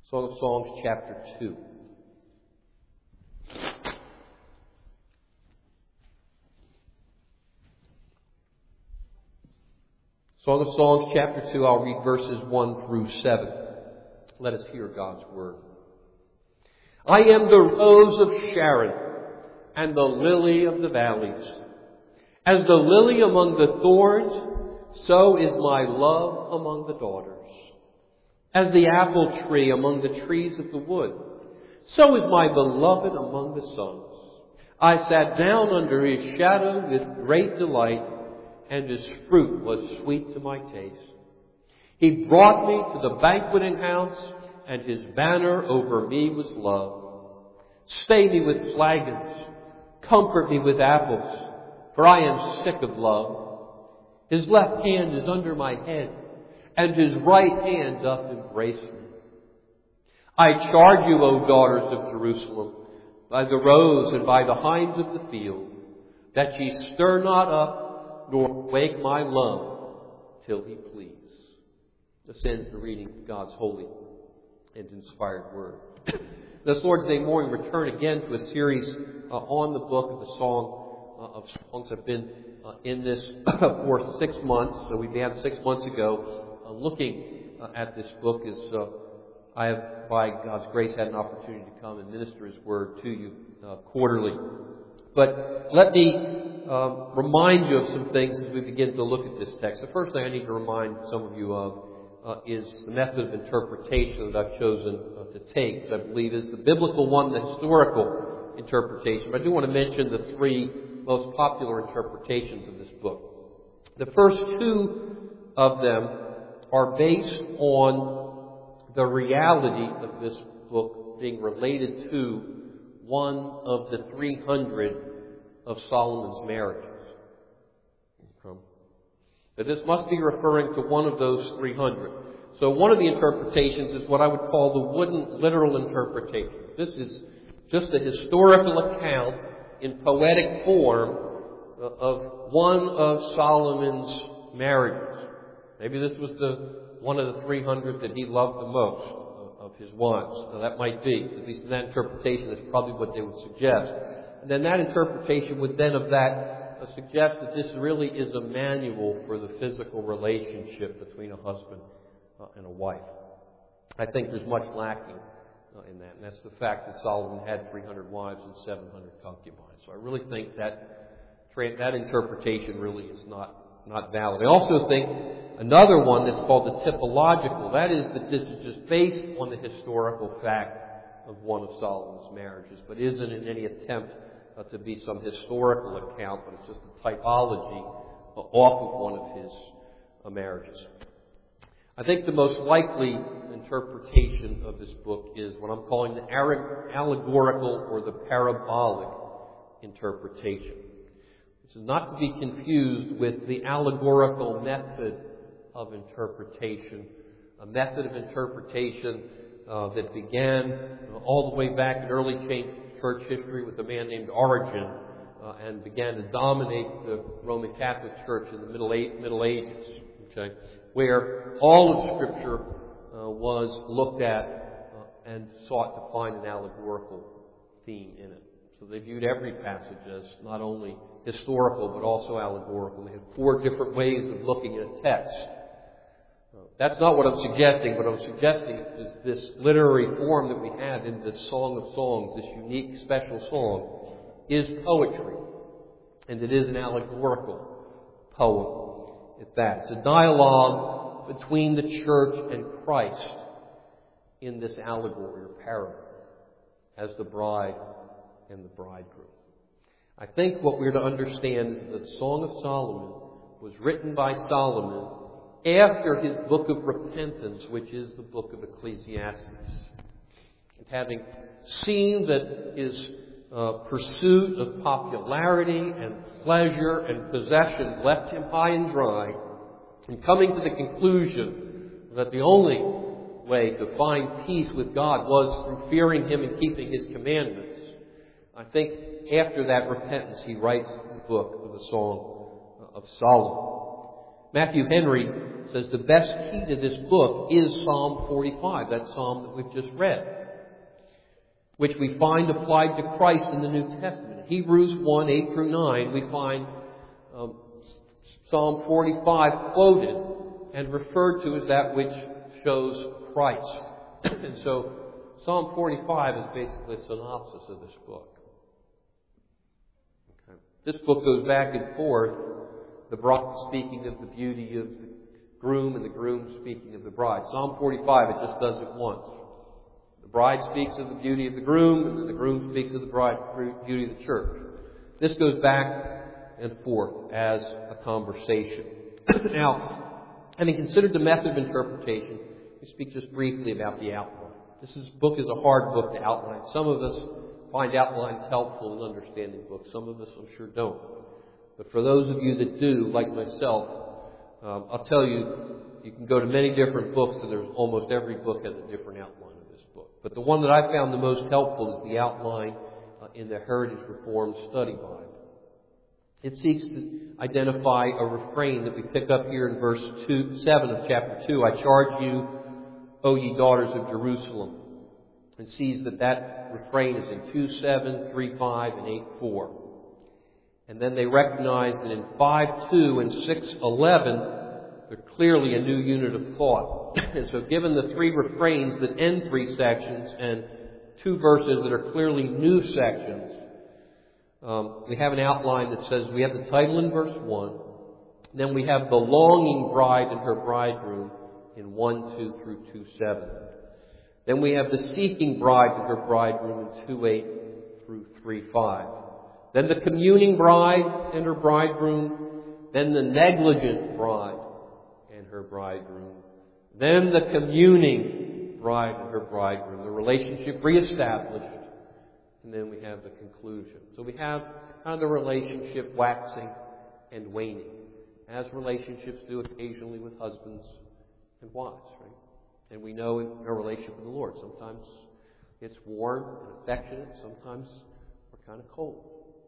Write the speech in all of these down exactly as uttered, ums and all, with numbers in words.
Song of Songs, chapter two. Song of Songs, chapter two, I'll read verses one through seven. Let us hear God's Word. I am the rose of Sharon and the lily of the valleys. As the lily among the thorns, so is my love among the daughters. As the apple tree among the trees of the wood, so is my beloved among the sons. I sat down under his shadow with great delight, and his fruit was sweet to my taste. He brought me to the banqueting house, and his banner over me was love. Stay me with flagons, comfort me with apples, for I am sick of love. His left hand is under my head, and his right hand doth embrace me. I charge you, O daughters of Jerusalem, by the roes and by the hinds of the field, that ye stir not up, nor wake my love, till he please. This ends the reading of God's holy and inspired Word. This Lord's Day morning, return again to a series uh, on the book of the Song uh, of Songs. I've been uh, in this for six months, so we began six months ago. Uh, looking uh, at this book is, uh, I have, by God's grace, had an opportunity to come and minister His Word to you uh, quarterly. But let me um, remind you of some things as we begin to look at this text. The first thing I need to remind some of you of uh, is the method of interpretation that I've chosen uh, to take, which I believe is the biblical one, the historical interpretation. But I do want to mention the three most popular interpretations of this book. The first two of them are based on the reality of this book being related to one of the three hundred of Solomon's marriages. But this must be referring to one of those three hundred. So one of the interpretations is what I would call the wooden literal interpretation. This is just a historical account in poetic form of one of Solomon's marriages. Maybe this was the one of the three hundred that he loved the most of his wives. Now that might be, at least in that interpretation, that's probably what they would suggest. And then that interpretation would then of that uh, suggest that this really is a manual for the physical relationship between a husband uh, and a wife. I think there's much lacking uh, in that, and that's the fact that Solomon had three hundred wives and seven hundred concubines. So I really think that that interpretation really is not not valid. I also think another one that's called the typological, that is that this is just based on the historical fact of one of Solomon's marriages, but isn't in any attempt uh, to be some historical account, but it's just a typology uh, off of one of his uh, marriages. I think the most likely interpretation of this book is what I'm calling the allegorical or the parabolic interpretation. This is not to be confused with the allegorical method of interpretation, a method of interpretation uh, that began uh, all the way back in early church history with a man named Origen uh, and began to dominate the Roman Catholic Church in the Middle, Middle Ages, okay, where all of Scripture uh, was looked at uh, and sought to find an allegorical theme in it. So they viewed every passage as not only historical but also allegorical. They had four different ways of looking at a text. That's not what I'm suggesting. What I'm suggesting is this literary form that we have in this Song of Songs, this unique, special song, is poetry. And it is an allegorical poem at that. It's a dialogue between the church and Christ in this allegory or parable as the bride and the bridegroom. I think what we're to understand is that the Song of Solomon was written by Solomon after his book of repentance, which is the book of Ecclesiastes. And having seen that his uh, pursuit of popularity and pleasure and possession left him high and dry, and coming to the conclusion that the only way to find peace with God was through fearing Him and keeping His commandments, I think after that repentance he writes the book of the Song of Solomon. Matthew Henry says the best key to this book is Psalm forty-five, that psalm that we've just read, which we find applied to Christ in the New Testament. In Hebrews one, eight through nine, we find um, Psalm forty-five quoted and referred to as that which shows Christ. And so Psalm forty-five is basically a synopsis of this book. Okay. This book goes back and forth, the bride speaking of the beauty of the groom and the groom speaking of the bride. Psalm forty-five, it just does it once. The bride speaks of the beauty of the groom, and then the groom speaks of the bride, beauty of the church. This goes back and forth as a conversation. Now, having considered the method of interpretation, we speak just briefly about the outline. This is, book is a hard book to outline. Some of us find outlines helpful in understanding books. Some of us, I'm sure, don't. But for those of you that do, like myself, um, I'll tell you, you can go to many different books, and there's almost every book has a different outline of this book. But the one that I found the most helpful is the outline uh, in the Heritage Reformed Study Bible. It seeks to identify a refrain that we pick up here in verse two, seven of chapter two. I charge you, O ye daughters of Jerusalem, and sees that that refrain is in two seven, three five, and eight four. And then they recognize that in five two and six eleven, they're clearly a new unit of thought. And so given the three refrains that end three sections and two verses that are clearly new sections, um, we have an outline that says we have the title in verse one, then we have the longing bride and her bridegroom in one two through two seven. Then we have the seeking bride and her bridegroom in two eight through three five. Then the communing bride and her bridegroom. Then the negligent bride and her bridegroom. Then the communing bride and her bridegroom. The relationship reestablished. And then we have the conclusion. So we have kind of the relationship waxing and waning, as relationships do occasionally with husbands and wives, right? And we know in our relationship with the Lord, sometimes it's warm and affectionate. Sometimes we're kind of cold.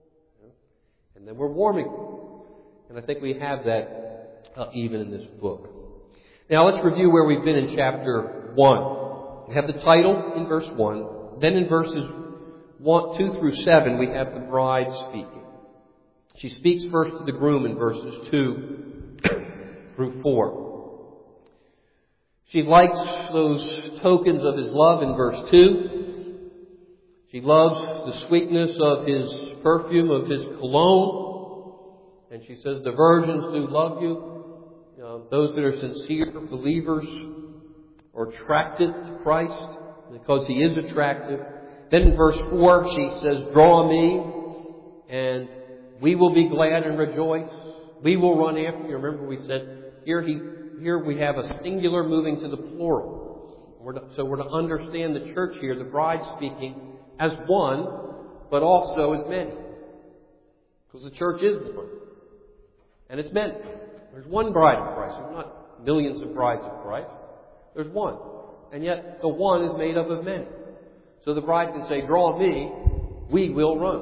And then we're warming. And I think we have that uh, even in this book. Now let's review where we've been in chapter one. We have the title in verse one. Then in verses one, two through seven, we have the bride speaking. She speaks first to the groom in verses two through four. She likes those tokens of his love in verse two. She loves the sweetness of his perfume, of his cologne. And she says, the virgins do love you. Uh, those that are sincere believers are attracted to Christ because he is attractive. Then in verse four, she says, draw me, and we will be glad and rejoice. We will run after you. Remember we said, here he, here we have a singular moving to the plural. We're to, so we're to understand the church here, the bride speaking as one, but also as many. Because the church is one. And it's many. There's one bride of Christ. There's not millions of brides of Christ. There's one. And yet the one is made up of many. So the bride can say, draw me, we will run.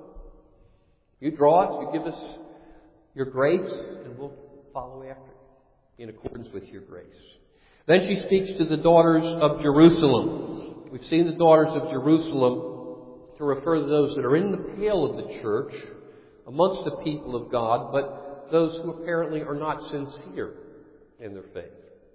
You draw us, you give us your grace, and we'll follow after you in accordance with your grace. Then she speaks to the daughters of Jerusalem. We've seen the daughters of Jerusalem to refer to those that are in the pale of the church, amongst the people of God, but those who apparently are not sincere in their faith.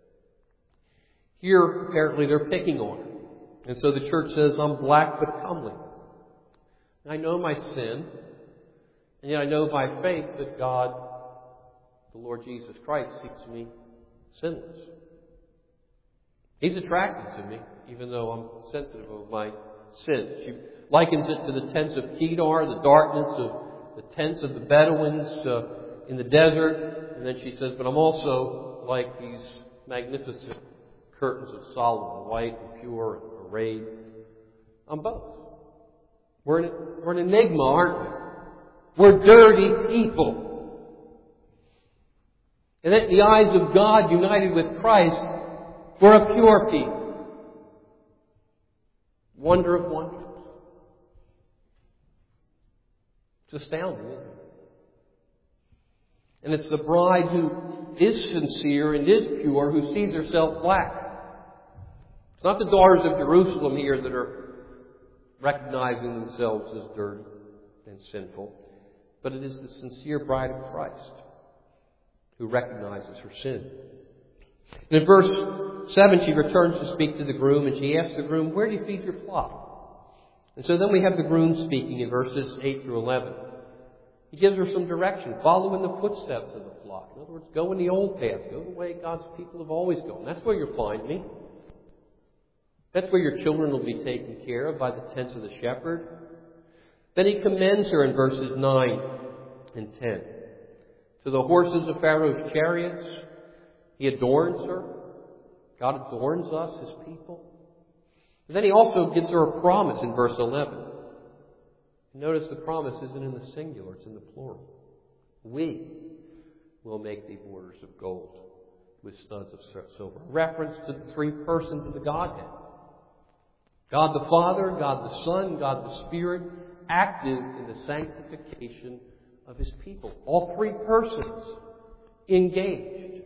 Here, apparently, they're picking on her. And so the church says, I'm black but comely. I know my sin, and yet I know by faith that God, the Lord Jesus Christ, seeks me sinless. He's attracted to me, even though I'm sensitive of my sin. She likens it to the tents of Kedar, the darkness of the tents of the Bedouins uh, in the desert. And then she says, but I'm also like these magnificent curtains of Solomon, white and pure and arrayed. I'm both. We're an, we're an enigma, aren't we? We're dirty people. And in the eyes of God, united with Christ, we're a pure people. Wonder of wonders. It's astounding, isn't it? And it's the bride who is sincere and is pure, who sees herself black. It's not the daughters of Jerusalem here that are recognizing themselves as dirty and sinful, but it is the sincere bride of Christ who recognizes her sin. And in verse seven, she returns to speak to the groom, and she asks the groom, "Where do you feed your flock?" And so then we have the groom speaking in verses eight through eleven. He gives her some direction. Follow in the footsteps of the flock. In other words, go in the old paths. Go the way God's people have always gone. That's where you'll find me. That's where your children will be taken care of by the tents of the shepherd. Then he commends her in verses nine and ten. To the horses of Pharaoh's chariots, he adorns her. God adorns us, his people. And then he also gives her a promise in verse eleven. Notice the promise isn't in the singular, it's in the plural. We will make thee borders of gold with studs of silver. Reference to the three persons of the Godhead. God the Father, God the Son, God the Spirit, active in the sanctification of his people. All three persons engaged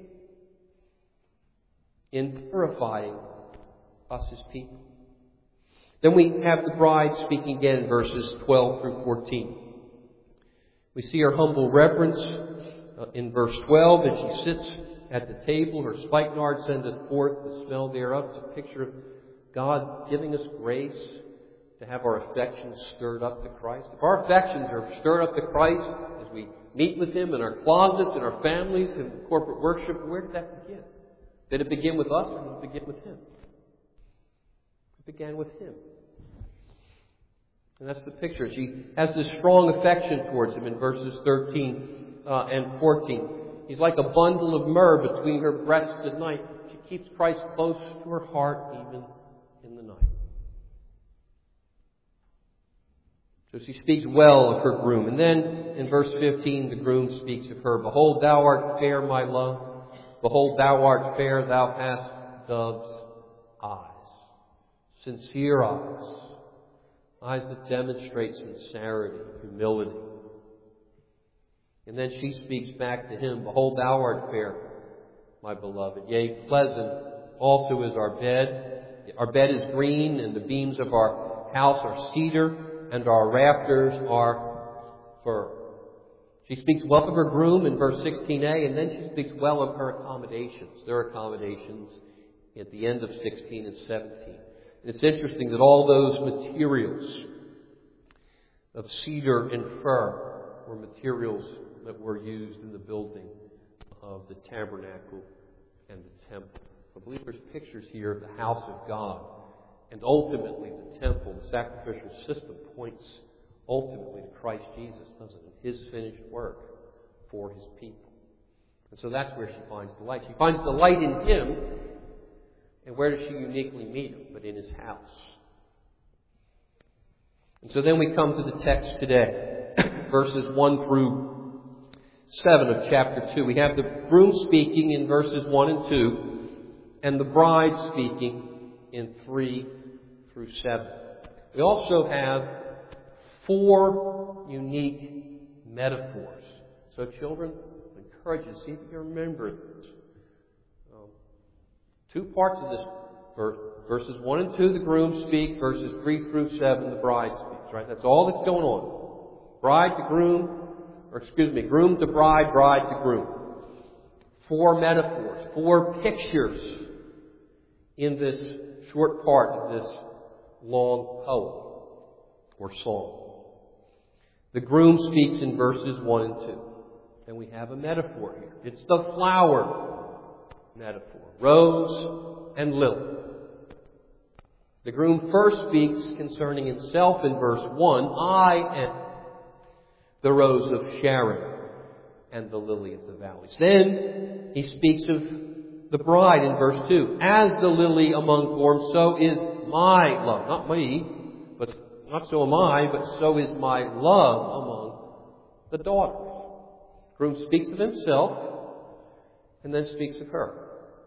in purifying us, his people. Then we have the bride speaking again in verses twelve through fourteen. We see her humble reverence uh, in verse twelve as she sits at the table. Her spikenard sendeth forth the smell thereof. It's a picture of God giving us grace to have our affections stirred up to Christ. If our affections are stirred up to Christ as we meet with him in our closets, in our families, in corporate worship, where did that begin? Did it begin with us or did it begin with him? It began with him. And that's the picture. She has this strong affection towards him in verses thirteen uh, and fourteen. He's like a bundle of myrrh between her breasts at night. She keeps Christ close to her heart even in the night. So she speaks well of her groom. And then in verse fifteen, the groom speaks of her. Behold, thou art fair, my love. Behold, thou art fair. Thou hast dove's eyes. Sincere eyes. Eyes that demonstrate sincerity, humility. And then she speaks back to him, Behold, thou art fair, my beloved. Yea, pleasant also is our bed. Our bed is green, and the beams of our house are cedar, and our rafters are fir. She speaks well of her groom in verse sixteen a, and then she speaks well of her accommodations. Their accommodations at the end of sixteen and seventeen. And it's interesting that all those materials of cedar and fir were materials that were used in the building of the tabernacle and the temple. I believe there's pictures here of the house of God. And ultimately the temple, the sacrificial system, points ultimately to Christ Jesus, doesn't it? His finished work for his people. And so that's where she finds delight. She finds delight in him. And where does she uniquely meet him? But in his house. And so then we come to the text today. Verses one through seven of chapter two. We have the groom speaking in verses one and two. And the bride speaking in three through seven. We also have four unique metaphors. So children, I encourage you to see if you can remember this. Two parts of this verse. Verses one and two, the groom speaks. Verses three through seven, the bride speaks. Right? That's all that's going on. Bride to groom, or excuse me, groom to bride, bride to groom. Four metaphors, four pictures in this short part of this long poem or song. The groom speaks in verses one and two. And we have a metaphor here. It's the flower metaphor. Rose and lily. The groom first speaks concerning himself in verse one. I am the rose of Sharon and the lily of the valleys. Then he speaks of the bride in verse two. As the lily among thorns, so is my love. Not me, but not so am I, but so is my love among the daughters. The groom speaks of himself and then speaks of her.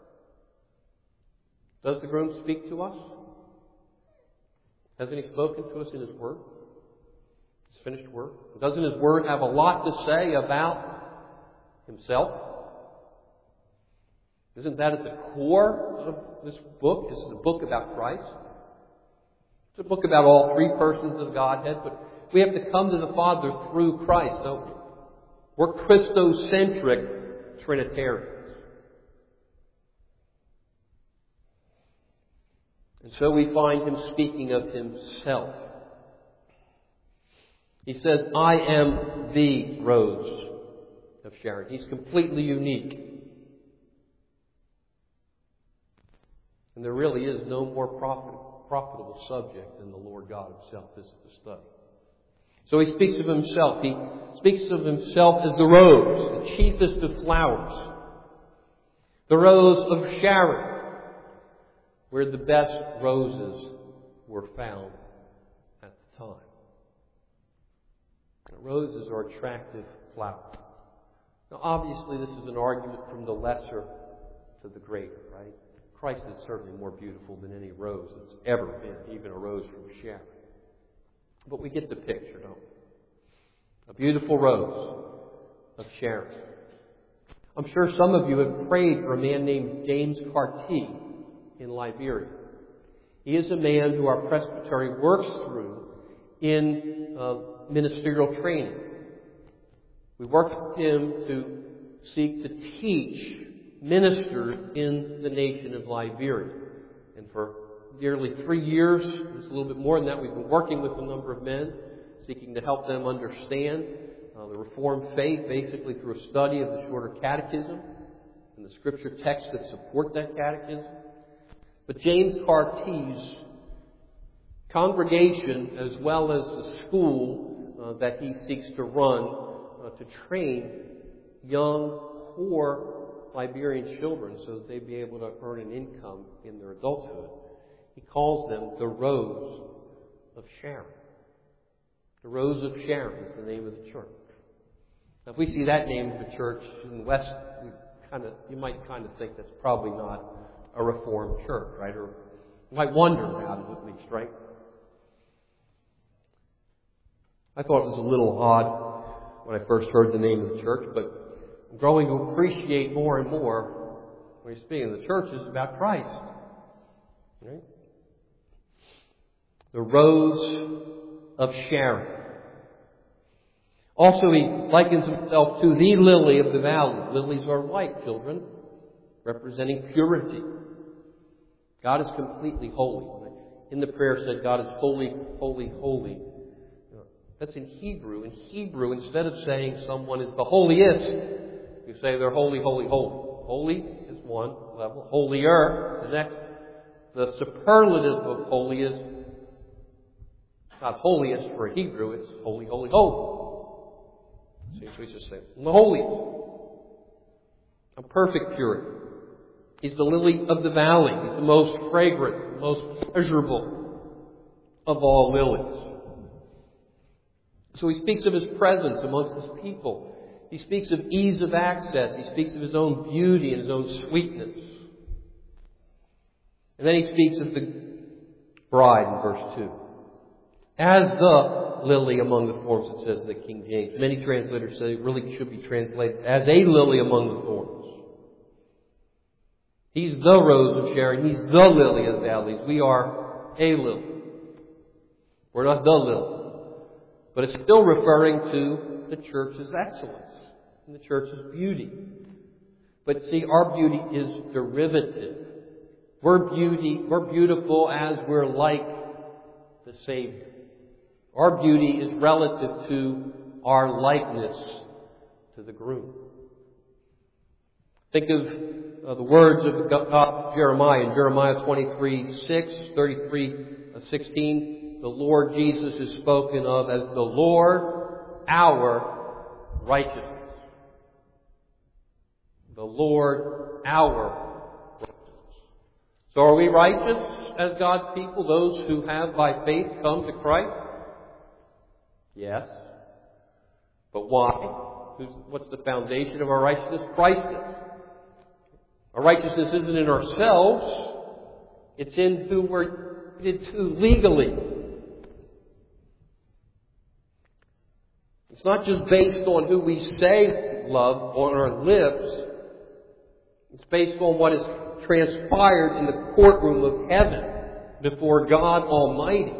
Does the groom speak to us? Hasn't he spoken to us in his word? His finished word? Doesn't his word have a lot to say about himself? Isn't that at the core of this book? This is a book about Christ. It's a book about all three persons of the Godhead, but we have to come to the Father through Christ, don't we? We're Christocentric Trinitarians. And so we find him speaking of himself. He says, I am the Rose of Sharon. He's completely unique. And there really is no more profit, profitable subject than the Lord God himself. This is the study. So he speaks of himself. He speaks of himself as the rose, the chiefest of flowers. The rose of Sharon, where the best roses were found at the time. Roses are attractive flowers. Now, obviously, this is an argument from the lesser to the greater, right? Christ is certainly more beautiful than any rose that's ever been, even a rose from Sharon. But we get the picture, don't we? A beautiful rose of Sharon. I'm sure some of you have prayed for a man named James Carty in Liberia. He is a man who our presbytery works through in uh, ministerial training. We worked with him to seek to teach ministers in the nation of Liberia. And for nearly three years, it's a little bit more than that, we've been working with a number of men, seeking to help them understand uh, the Reformed faith, basically through a study of the Shorter Catechism and the scripture texts that support that catechism. But James Carty's congregation, as well as the school uh, that he seeks to run uh, to train young, poor Liberian children so that they'd be able to earn an income in their adulthood. He calls them the Rose of Sharon. The Rose of Sharon is the name of the church. Now, if we see that name of the church in the West, we kind of, you might kind of think that's probably not a Reformed church, right? Or you might wonder about it at least, right? I thought it was a little odd when I first heard the name of the church, but I'm growing to appreciate more and more when you're speaking. The church is about Christ, right? The Rose of Sharon. Also, he likens himself to the lily of the valley. Lilies are white, children, representing purity. God is completely holy. In the prayer said, God is holy, holy, holy. That's in Hebrew. In Hebrew, instead of saying someone is the holiest, you say they're holy, holy, holy. Holy is one level. Holier is the next. The superlative of holy is not holiest for a Hebrew, it's holy, holy, holy. See, so he's just saying, the holiest. A perfect purity. He's the lily of the valley. He's the most fragrant, the most pleasurable of all lilies. So he speaks of his presence amongst his people. He speaks of ease of access. He speaks of his own beauty and his own sweetness. And then he speaks of the bride in verse two. As the lily among the thorns, it says in the King James. Many translators say it really should be translated as a lily among the thorns. He's the rose of Sharon. He's the lily of the valleys. We are a lily. We're not the lily. But it's still referring to the church's excellence and the church's beauty. But see, our beauty is derivative. We're beauty, we're beautiful as we're like the Savior. Our beauty is relative to our likeness to the groom. Think of uh, the words of God, Jeremiah in Jeremiah twenty-three six, thirty-three sixteen. The Lord Jesus is spoken of as the Lord, our righteousness. The Lord, our righteousness. So are we righteous as God's people, those who have by faith come to Christ? Yes. But why? Who's, what's the foundation of our righteousness? Christ is. Our righteousness isn't in ourselves. It's in who we're committed to legally. It's not just based on who we say love on our lips. It's based on what has transpired in the courtroom of heaven before God Almighty.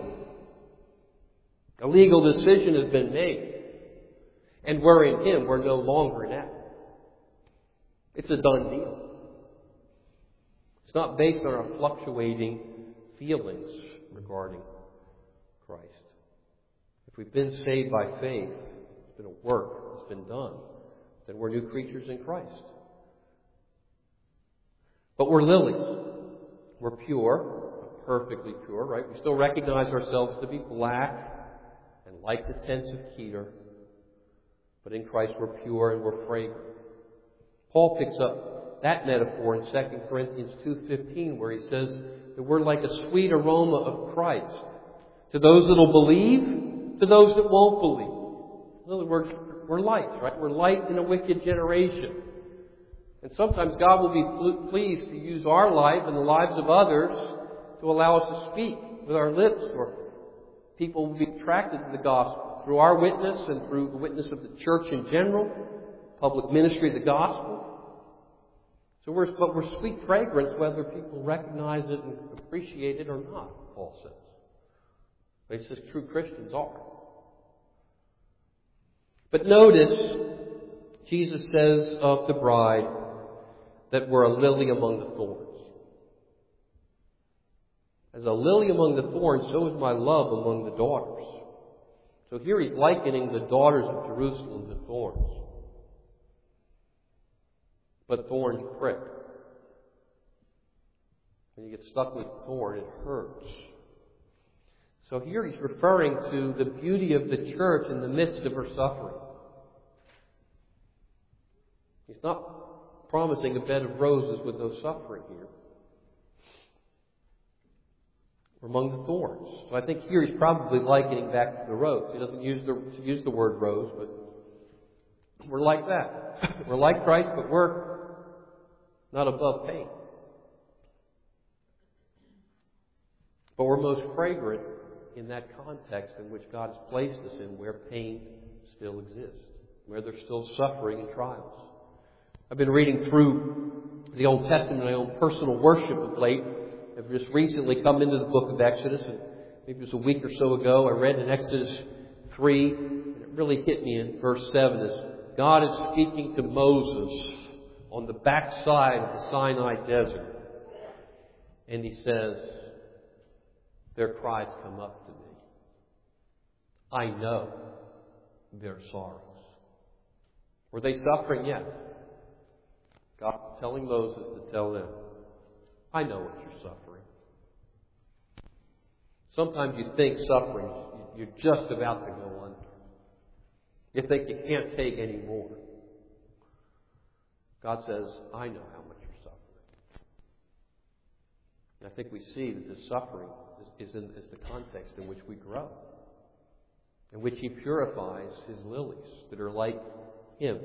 A legal decision has been made. And we're in Him. We're no longer in that. It's a done deal. It's not based on our fluctuating feelings regarding Christ. If we've been saved by faith, it's been a work, it's been done, then we're new creatures in Christ. But we're lilies. We're pure, perfectly pure, right? We still recognize ourselves to be black and like the tents of Kedar. But in Christ we're pure and we're fragrant. Paul picks up that metaphor in Second Corinthians two fifteen, where he says that we're like a sweet aroma of Christ to those that will believe, to those that won't believe. In other words, we're light, right? We're light in a wicked generation. And sometimes God will be pleased to use our life and the lives of others to allow us to speak with our lips, or people will be attracted to the gospel through our witness and through the witness of the church in general, public ministry of the gospel. So we're, but we're sweet fragrance whether people recognize it and appreciate it or not, Paul says. But he says true Christians are. But notice, Jesus says of the bride that we're a lily among the thorns. As a lily among the thorns, so is my love among the daughters. So here he's likening the daughters of Jerusalem to thorns. But thorns prick. When you get stuck with a thorn, it hurts. So here he's referring to the beauty of the church in the midst of her suffering. He's not promising a bed of roses with no suffering here. We're among the thorns. So I think here he's probably likening back to the rose. He doesn't use the use the word rose, but we're like that. We're like Christ, but we're not above pain. But we're most fragrant in that context in which God has placed us in, where pain still exists, where there's still suffering and trials. I've been reading through the Old Testament in my own personal worship of late. I've just recently come into the book of Exodus, and maybe it was a week or so ago, I read in Exodus three, and it really hit me in verse seven, as God is speaking to Moses on the backside of the Sinai desert. And he says, their cries come up to me. I know their sorrows. Were they suffering? Yes. God is telling Moses to tell them, I know what you're suffering. Sometimes you think suffering, you're just about to go under. You think you can't take any more. God says, I know how much you're suffering. And I think we see that this suffering is, is, in, is the context in which we grow, in which He purifies His lilies that are like Him.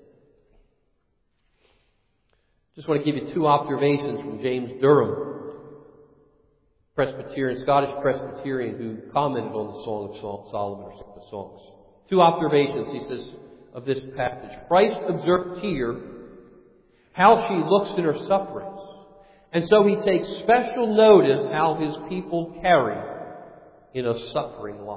Just want to give you two observations from James Durham, Presbyterian, Scottish Presbyterian, who commented on the Song of Solomon, or the Songs. Two observations, he says, of this passage. Christ observed here how she looks in her sufferings, and so He takes special notice how His people carry in a suffering life.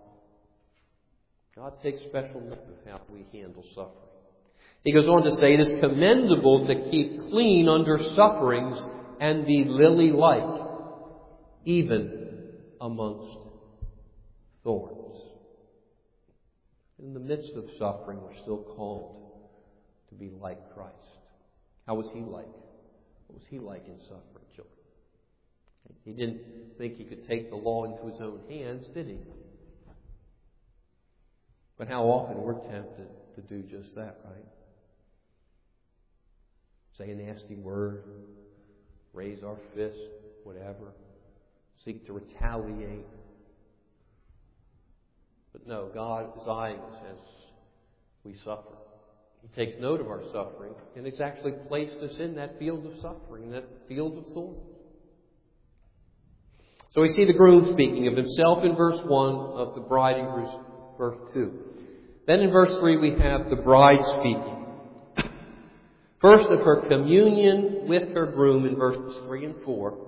God takes special notice of how we handle suffering. He goes on to say, it is commendable to keep clean under sufferings and be lily-like, even amongst thorns. In the midst of suffering, we're still called to be like Christ. How was He like? What was He like in suffering, children? He didn't think He could take the law into His own hands, did He? But how often we're tempted to do just that, right? Say a nasty word, raise our fist, whatever, seek to retaliate. But no, God is eyeing us as we suffer. He takes note of our suffering, and He's actually placed us in that field of suffering, in that field of thorns. So we see the groom speaking of himself in verse one, of the bride in verse two. Then in verse three we have the bride speaking. First, of her communion with her groom in verses three and four.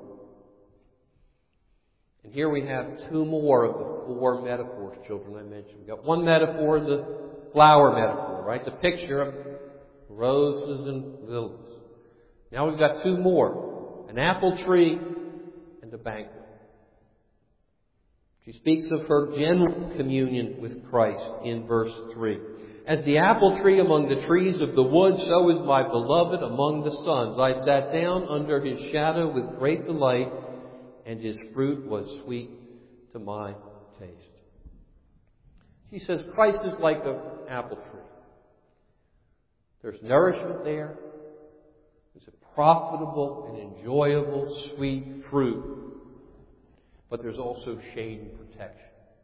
And here we have two more of the four metaphors, children, I mentioned. We've got one metaphor, the flower metaphor, right? The picture of roses and lilies. Now we've got two more, an apple tree and a banquet. She speaks of her general communion with Christ in verse three. As the apple tree among the trees of the wood, so is my beloved among the sons. I sat down under his shadow with great delight, and his fruit was sweet to my taste. She says Christ is like an apple tree. There's nourishment there. There's a profitable and enjoyable sweet fruit. But there's also shade and protection.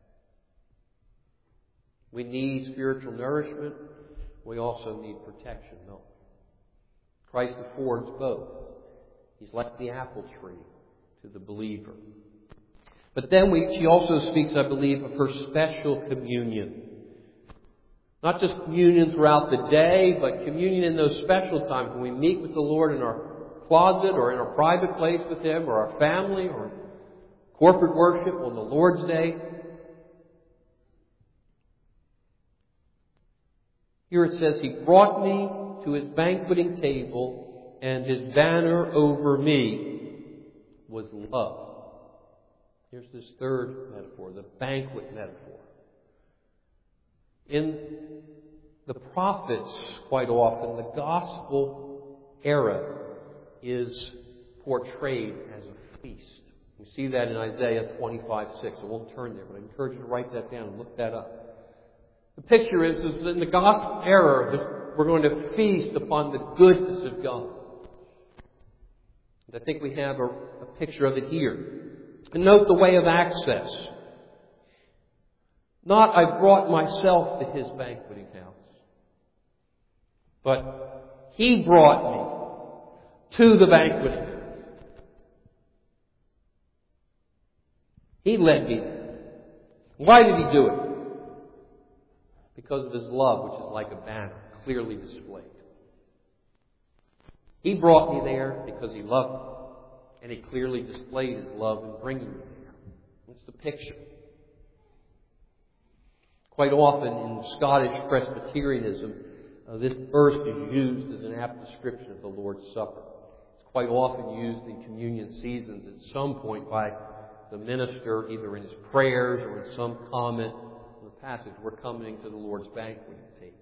We need spiritual nourishment. We also need protection, no? Christ affords both. He's like the apple tree to the believer. But then we, she also speaks, I believe, of her special communion. Not just communion throughout the day, but communion in those special times when we meet with the Lord in our closet or in our private place with Him or our family or corporate worship on the Lord's Day. Here it says, He brought me to His banqueting table, and His banner over me was love. Here's this third metaphor, the banquet metaphor. In the prophets, quite often, the gospel era is portrayed as a feast. We see that in Isaiah twenty-five six. I won't turn there, but I encourage you to write that down and look that up. The picture is, is that in the gospel era, we're going to feast upon the goodness of God. And I think we have a, a picture of it here. And note the way of access. Not, I brought myself to His banqueting house, but He brought me to the banqueting house. He led me there. Why did He do it? Because of His love, which is like a banner, clearly displayed. He brought me there because He loved me. And He clearly displayed His love in bringing me there. That's the picture. Quite often in Scottish Presbyterianism, uh, this verse is used as an apt description of the Lord's Supper. It's quite often used in communion seasons at some point by the minister, either in his prayers or in some comment on the passage. We're coming to the Lord's banqueting table.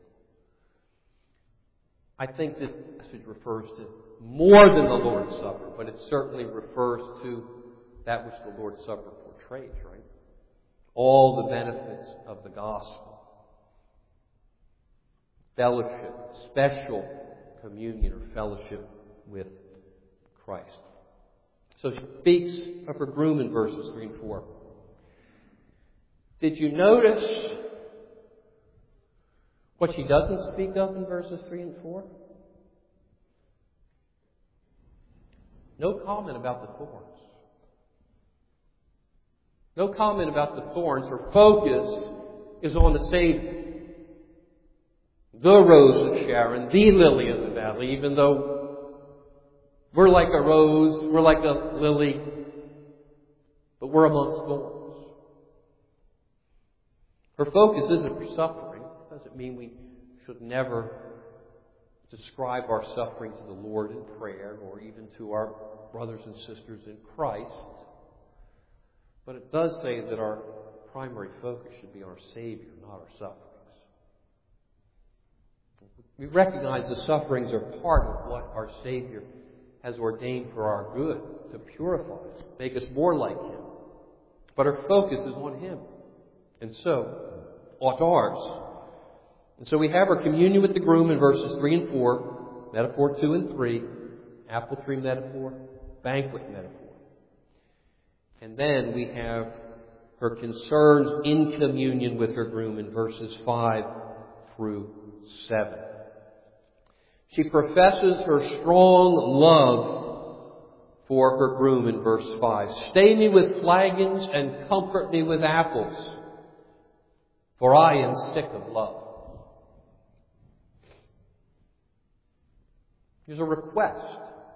I think this passage refers to more than the Lord's Supper, but it certainly refers to that which the Lord's Supper portrays, right? All the benefits of the gospel. Fellowship, special communion or fellowship with Christ. So she speaks of her groom in verses three and four. Did you notice what she doesn't speak of in verses three and four? No comment about the thorns. No comment about the thorns. Her focus is on the Savior. The rose of Sharon, the lily of the valley, even though we're like a rose, we're like a lily, but we're amongst thorns. Her focus isn't her suffering. It doesn't mean we should never describe our suffering to the Lord in prayer or even to our brothers and sisters in Christ. But it does say that our primary focus should be our Savior, not our sufferings. We recognize the sufferings are part of what our Savior has ordained for our good, to purify us, make us more like Him. But our focus is on Him. And so, ought ours. And so we have our communion with the groom in verses three and four, metaphor two and three, apple tree metaphor, banquet metaphor. And then we have her concerns in communion with her groom in verses five through seven. She professes her strong love for her groom in verse five. Stay me with flagons and comfort me with apples, for I am sick of love. There's a request.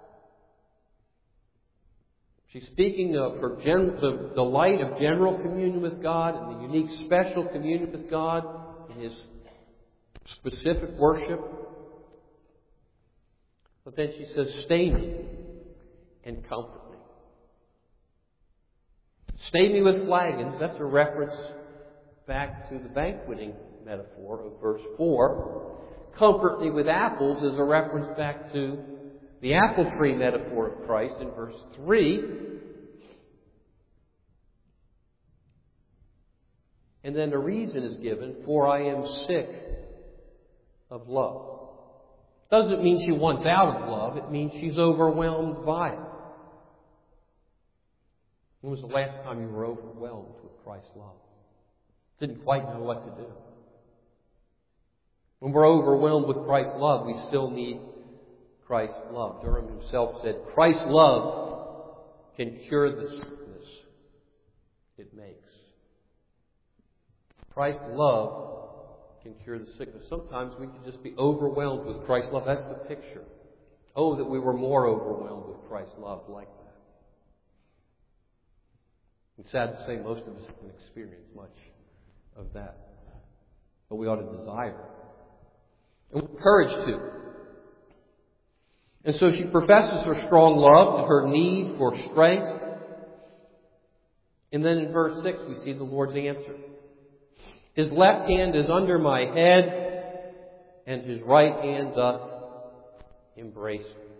She's speaking of her gen- the delight of general communion with God and the unique special communion with God in His specific worship. But then she says, "Stay me and comfort me." Stay me with flagons, that's a reference back to the banqueting metaphor of verse four. Comfort me with apples is a reference back to the apple tree metaphor of Christ in verse three. And then the reason is given, "For I am sick of love." Doesn't mean she wants out of love. It means she's overwhelmed by it. When was the last time you were overwhelmed with Christ's love? Didn't quite know what to do. When we're overwhelmed with Christ's love, we still need Christ's love. Durham himself said, "Christ's love can cure the sickness it makes." Christ's love can cure the sickness. Sometimes we can just be overwhelmed with Christ's love. That's the picture. Oh, that we were more overwhelmed with Christ's love like that. It's sad to say most of us haven't experienced much of that. But we ought to desire it. And we're encouraged to. And so she professes her strong love and her need for strength. And then in verse six we see the Lord's answer. "His left hand is under my head, and His right hand doth embrace me."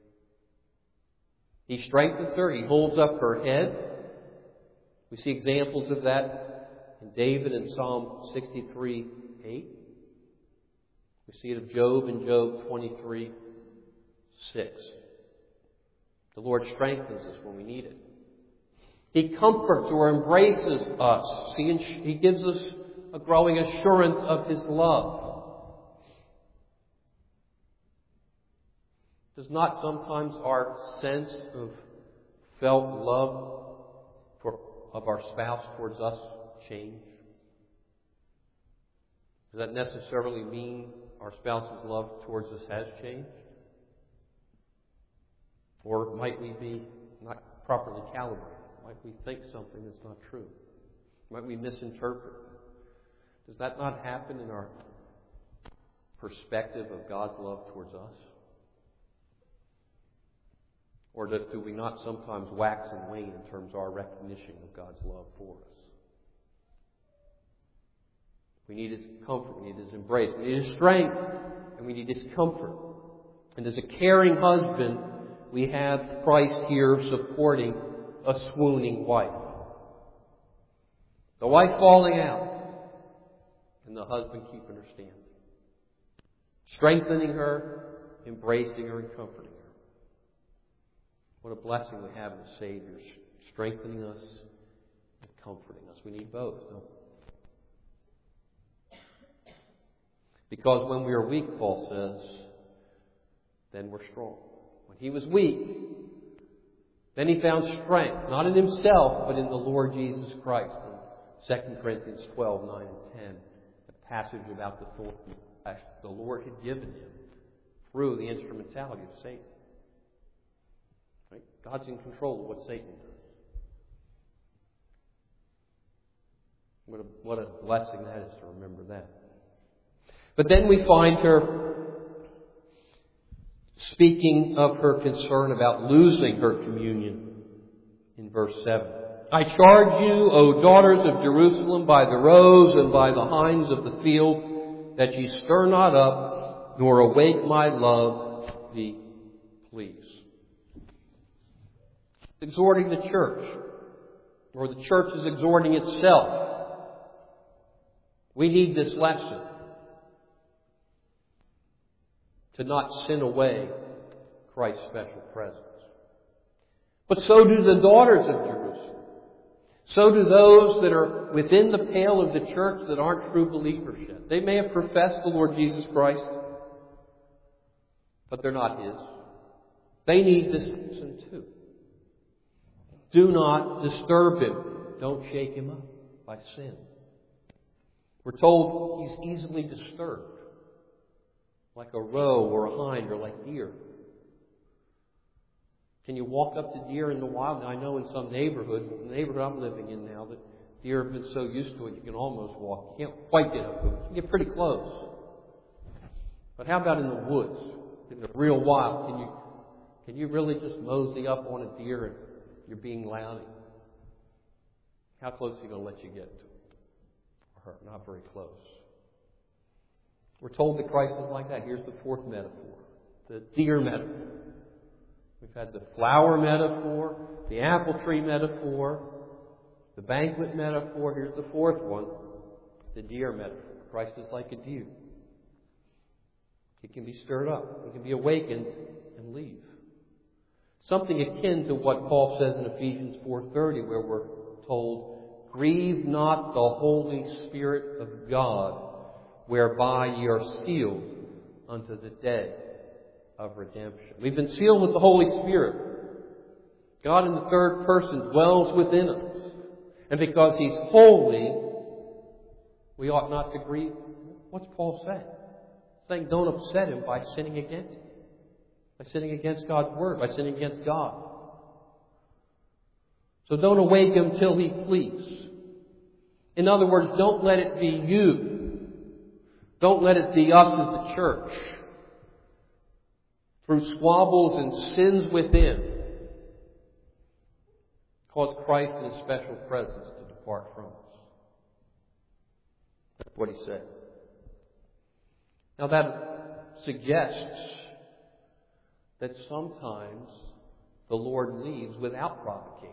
He strengthens her. He holds up her head. We see examples of that in David in Psalm sixty-three eight. We see it of Job in Job twenty-three six. The Lord strengthens us when we need it. He comforts or embraces us. He, he gives us a growing assurance of His love. Does not sometimes our sense of felt love for, of our spouse towards us change? Does that necessarily mean our spouse's love towards us has changed? Or might we be not properly calibrated? Might we think something that's not true? Might we misinterpret? Does that not happen in our perspective of God's love towards us? Or do, do we not sometimes wax and wane in terms of our recognition of God's love for us? We need His comfort, we need His embrace, we need His strength, and we need His comfort. And as a caring husband, we have Christ here supporting a swooning wife. The wife falling out, and the husband keeping her standing. Strengthening her, embracing her, and comforting her. What a blessing we have in the Savior, strengthening us and comforting us. We need both, don't we? Because when we are weak, Paul says, then we're strong. When he was weak, then he found strength, not in himself, but in the Lord Jesus Christ. In Second Corinthians twelve, nine and ten, the passage about the thorn in the flesh the Lord had given him through the instrumentality of Satan. Right? God's in control of what Satan does. What a, what a blessing that is to remember that. But then we find her speaking of her concern about losing her communion in verse seven. "I charge you, O daughters of Jerusalem, by the roes and by the hinds of the field, that ye stir not up, nor awake my love, be pleased." Exhorting the church, or the church is exhorting itself. We need this lesson. To not sin away Christ's special presence. But so do the daughters of Jerusalem. So do those that are within the pale of the church that aren't true believers yet. They may have professed the Lord Jesus Christ, but they're not His. They need this lesson too. Do not disturb Him. Don't shake Him up by sin. We're told He's easily disturbed. Like a roe or a hind or like deer. Can you walk up to deer in the wild? Now, I know in some neighborhood, the neighborhood I'm living in now, that deer have been so used to it, you can almost walk. You can't quite get up to it. You can get pretty close. But how about in the woods, in the real wild? Can you can you really just mosey up on a deer and you're being lousy? How close are you going to let you get to it? Or not very close. We're told that Christ is like that. Here's the fourth metaphor, the deer metaphor. We've had the flower metaphor, the apple tree metaphor, the banquet metaphor. Here's the fourth one, the deer metaphor. Christ is like a deer. He can be stirred up. He can be awakened and leave. Something akin to what Paul says in Ephesians four thirty, where we're told, grieve not the Holy Spirit of God, whereby ye are sealed unto the day of redemption. We've been sealed with the Holy Spirit. God in the third person dwells within us. And because He's holy, we ought not to grieve. What's Paul saying? He's saying don't upset Him by sinning against Him. By sinning against God's Word. By sinning against God. So don't awake Him till He please. In other words, don't let it be you. Don't let it be us as the church. Through squabbles and sins within, cause Christ in His special presence to depart from us. That's what he said. Now that suggests that sometimes the Lord leaves without provocation.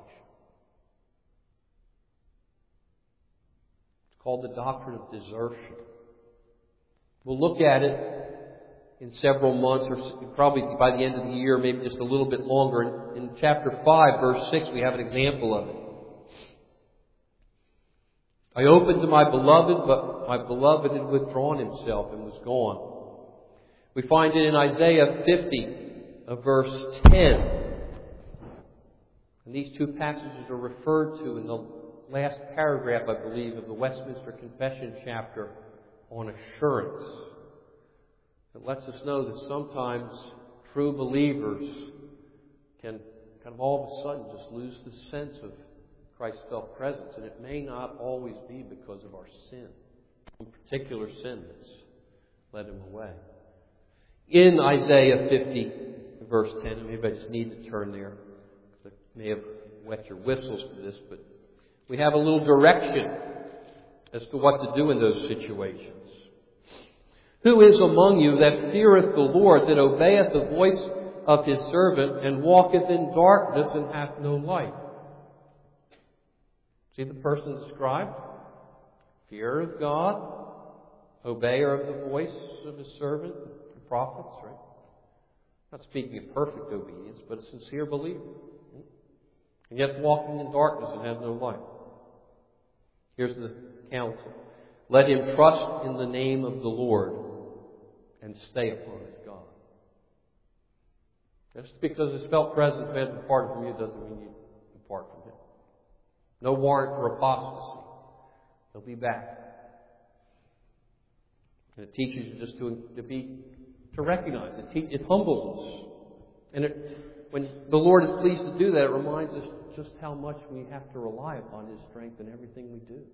It's called the doctrine of desertion. We'll look at it in several months, or probably by the end of the year, maybe just a little bit longer. In, in chapter five, verse six, we have an example of it. I opened to my beloved, but my beloved had withdrawn himself and was gone. We find it in Isaiah fifty, verse ten. And these two passages are referred to in the last paragraph, I believe, of the Westminster Confession chapter on assurance. It lets us know that sometimes true believers can kind of all of a sudden just lose the sense of Christ's felt presence. And it may not always be because of our sin, some particular sin that's led Him away. In Isaiah fifty, verse ten, and maybe I just need to turn there, because I may have wet your whistles to this, but we have a little direction as to what to do in those situations. Who is among you that feareth the Lord, that obeyeth the voice of His servant, and walketh in darkness, and hath no light? See the person described? Fear of God, obeyer of the voice of His servant, the prophets, right? Not speaking of perfect obedience, but a sincere believer. And yet walking in darkness and have no light. Here's the counsel. Let him trust in the name of the Lord and stay upon his God. Just because His felt presence may have departed from you doesn't mean you depart from Him. No warrant for apostasy. He'll be back. And it teaches you just to, to be to recognize it. It, it humbles us. And it, when the Lord is pleased to do that, it reminds us just how much we have to rely upon His strength in everything we do.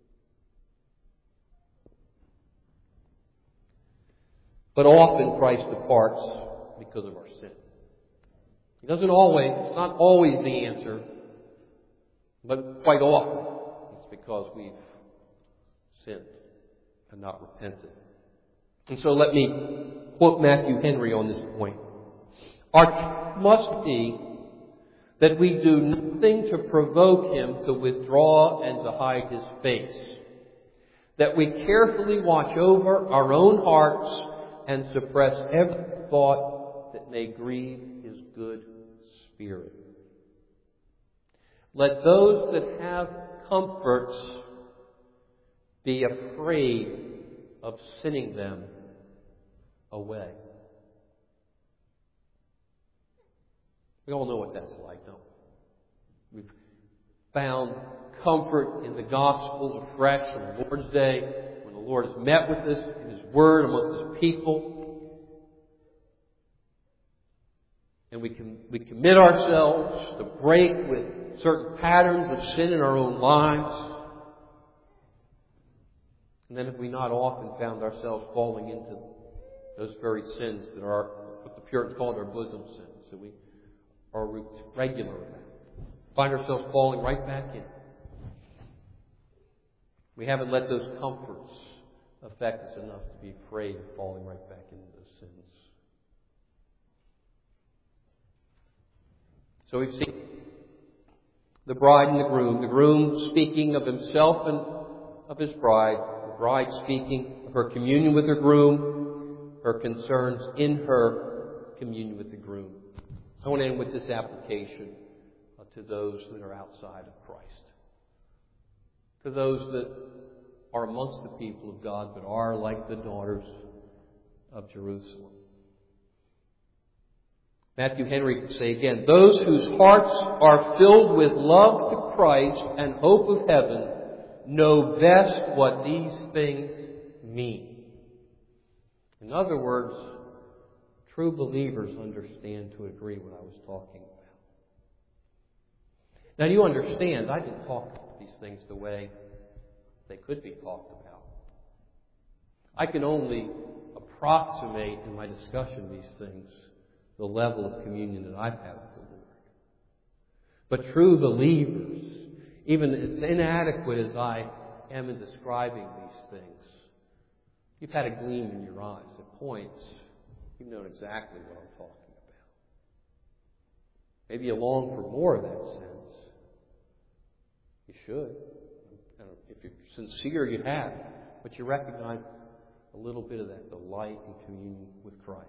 But often Christ departs because of our sin. He doesn't always, it's not always the answer, but quite often it's because we've sinned and not repented. And so let me quote Matthew Henry on this point. Our must be that we do nothing to provoke Him to withdraw and to hide His face. That we carefully watch over our own hearts and suppress every thought that may grieve His good Spirit. Let those that have comforts be afraid of sinning them away. We all know what that's like, don't we? We've found comfort in the gospel afresh on the Lord's Day, when the Lord has met with us in His Word amongst His people. And we can, we commit ourselves to break with certain patterns of sin in our own lives. And then have we not often found ourselves falling into those very sins that are what the Puritans called our bosom sins, that we are regular about. Find ourselves falling right back in. We haven't let those comforts affect us enough to be afraid of falling right back into those sins. So we've seen the bride and the groom. The groom speaking of himself and of his bride. The bride speaking of her communion with her groom. Her concerns in her communion with the groom. I want to end with this application uh, to those that are outside of Christ. To those that are amongst the people of God but are like the daughters of Jerusalem. Matthew Henry could say again, those whose hearts are filled with love to Christ and hope of heaven know best what these things mean. In other words, true believers understand to a degree what I was talking about. Now you understand, I didn't talk about these things the way they could be talked about. I can only approximate in my discussion of these things the level of communion that I've had with the Lord. But true believers, even as inadequate as I am in describing these things, you've had a gleam in your eyes at points. You've known exactly what I'm talking about. Maybe you long for more of that sense. You should. If you're sincere, you have. But you recognize a little bit of that delight in communion with Christ.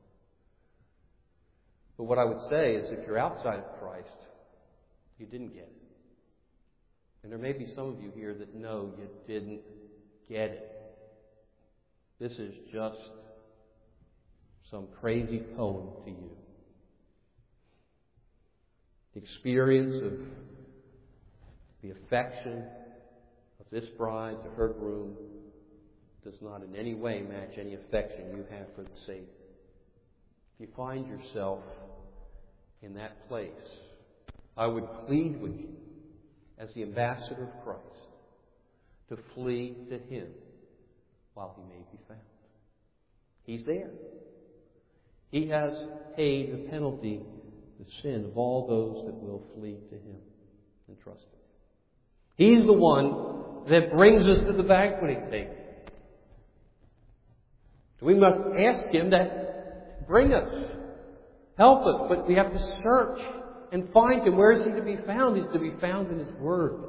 But what I would say is if you're outside of Christ, you didn't get it. And there may be some of you here that know you didn't get it. This is just some crazy poem to you. The experience of the affection of this bride to her groom does not in any way match any affection you have for the Savior. If you find yourself in that place, I would plead with you as the ambassador of Christ to flee to Him while He may be found. He's there. He has paid the penalty, the sin of all those that will flee to Him and trust Him. He's the one that brings us to the banqueting table. So we must ask Him to bring us, help us, but we have to search and find Him. Where is He to be found? He's to be found in His Word.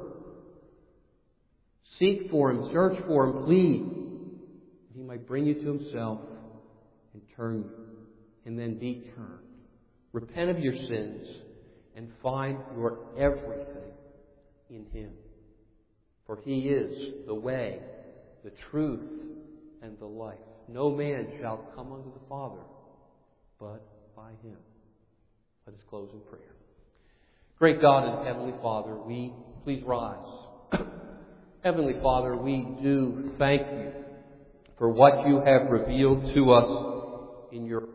Seek for Him, search for Him, plead. He might bring you to Himself and turn you. And then be turned. Repent of your sins and find your everything in Him. For He is the way, the truth, and the life. No man shall come unto the Father but by Him. Let us close in prayer. Great God and Heavenly Father, we please rise. Heavenly Father, we do thank You for what You have revealed to us in Your